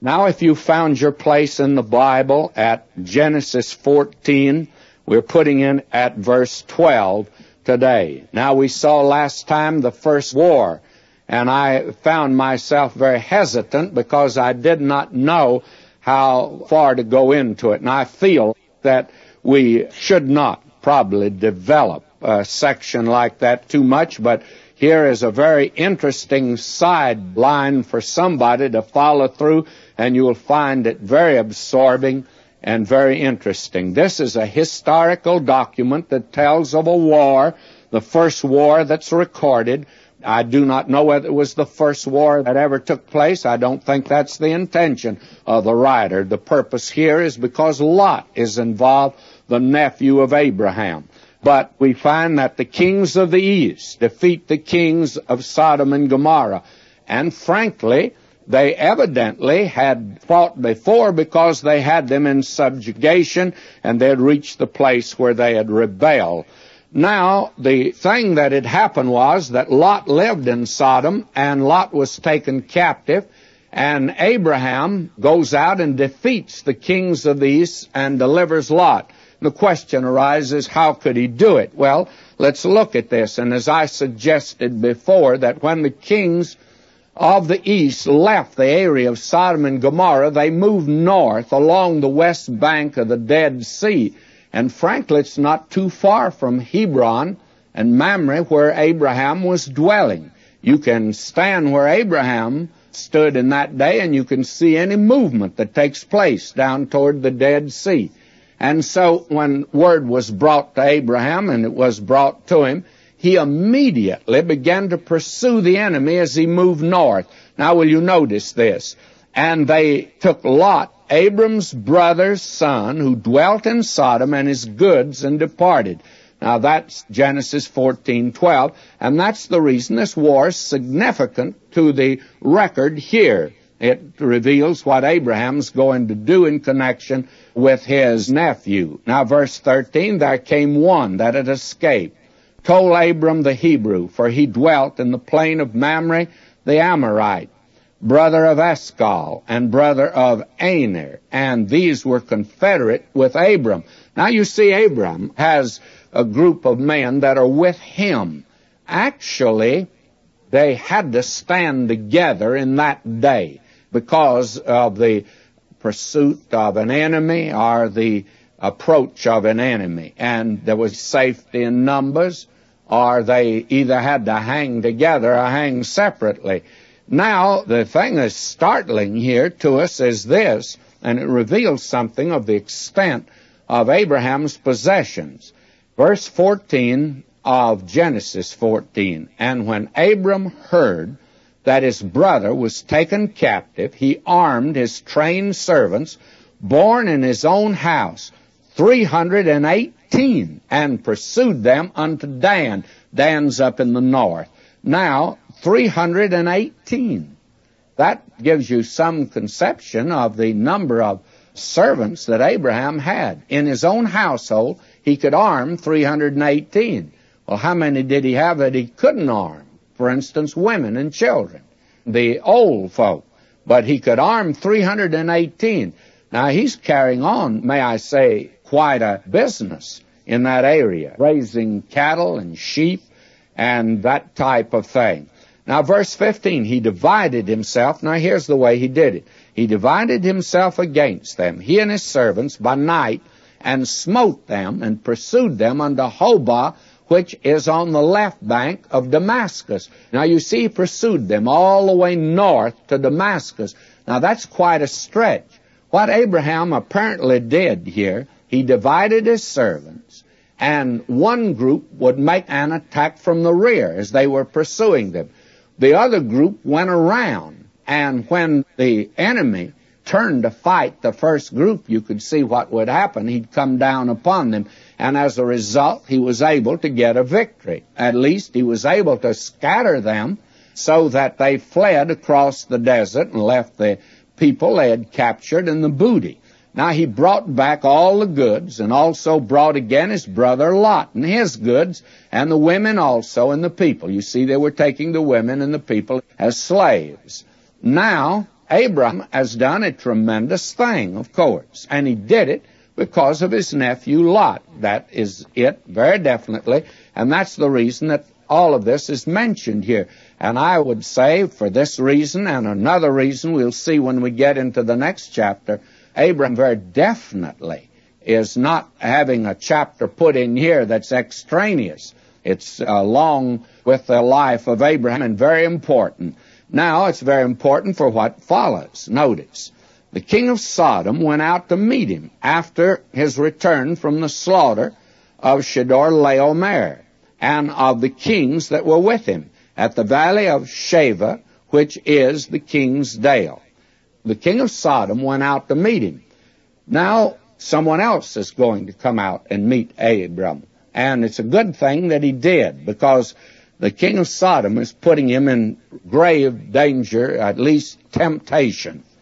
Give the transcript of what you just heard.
Now, if you found your place in the Bible at Genesis 14, we're putting in at verse 12 today. Now, we saw last time the first war, and I found myself very hesitant because I did not know how far to go into it. And I feel that we should not probably develop a section like that too much, but here is a very interesting sideline for somebody to follow through, and you will find it very absorbing and very interesting. This is a historical document that tells of a war, the first war that's recorded. I do not know whether it was the first war that ever took place. I don't think that's the intention of the writer. The purpose here is because Lot is involved, the nephew of Abraham. But we find that the kings of the east defeat the kings of Sodom and Gomorrah. And frankly, they evidently had fought before because they had them in subjugation and they had reached the place where they had rebelled. Now, the thing that had happened was that Lot lived in Sodom and Lot was taken captive, and Abraham goes out and defeats the kings of the east and delivers Lot. The question arises, how could he do it? Well, let's look at this. And as I suggested before, that when the kings of the east left the area of Sodom and Gomorrah, they moved north along the west bank of the Dead Sea. And frankly, it's not too far from Hebron and Mamre, where Abraham was dwelling. You can stand where Abraham stood in that day, and you can see any movement that takes place down toward the Dead Sea. And so when word was brought to Abraham, and it was brought to him, he immediately began to pursue the enemy as he moved north. Now, will you notice this? And they took Lot, Abram's brother's son, who dwelt in Sodom, and his goods, and departed. Now, that's Genesis 14:12, and that's the reason this war is significant to the record here. It reveals what Abraham's going to do in connection with his nephew. Now, verse 13, there came one that had escaped, told Abram the Hebrew, for he dwelt in the plain of Mamre the Amorite, brother of Eshcol, and brother of Aner, and these were confederate with Abram. Now, you see, Abram has a group of men that are with him. Actually, they had to stand together in that day because of the pursuit of an enemy or the approach of an enemy. And there was safety in numbers, or they either had to hang together or hang separately. Now, the thing that's startling here to us is this, and it reveals something of the extent of Abraham's possessions. Verse 14 of Genesis 14, and when Abram heard that his brother was taken captive, he armed his trained servants, born in his own house, 318, and pursued them unto Dan. Dan's up in the north. Now, 318. That gives you some conception of the number of servants that Abraham had. In his own household, he could arm 318. Well, how many did he have that he couldn't arm? For instance, women and children, the old folk. But he could arm 318. Now, he's carrying on, may I say, quite a business in that area, raising cattle and sheep and that type of thing. Now, verse 15, he divided himself. Now, here's the way he did it. He divided himself against them, he and his servants, by night, and smote them and pursued them unto Hobah, which is on the left bank of Damascus. Now, you see, he pursued them all the way north to Damascus. Now, that's quite a stretch. What Abraham apparently did here, he divided his servants, and one group would make an attack from the rear as they were pursuing them. The other group went around, and when the enemy turned to fight the first group, you could see what would happen. He'd come down upon them, and as a result, he was able to get a victory. At least he was able to scatter them so that they fled across the desert and left the people they had captured and the booty. Now, he brought back all the goods, and also brought again his brother Lot and his goods, and the women also and the people. You see, they were taking the women and the people as slaves. Now, Abram has done a tremendous thing, of course, and he did it because of his nephew Lot. That is it, very definitely, and that's the reason that all of this is mentioned here. And I would say for this reason and another reason we'll see when we get into the next chapter, Abram very definitely is not having a chapter put in here that's extraneous. It's along with the life of Abraham and very important. Now, it's very important for what follows. Notice, the king of Sodom went out to meet him after his return from the slaughter of Chedorlaomer and of the kings that were with him at the valley of Shaveh, which is the king's dale. The king of Sodom went out to meet him. Now, someone else is going to come out and meet Abram. And it's a good thing that he did, because the king of Sodom is putting him in grave danger, at least temptation.